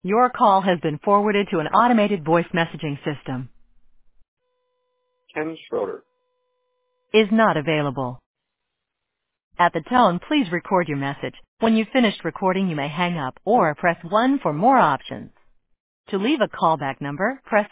Your call has been forwarded to an automated voice messaging system. Ken Schroeder. Is not available. At the tone, please record your message. When you've finished recording, you may hang up or press 1 for more options. To leave a callback number, press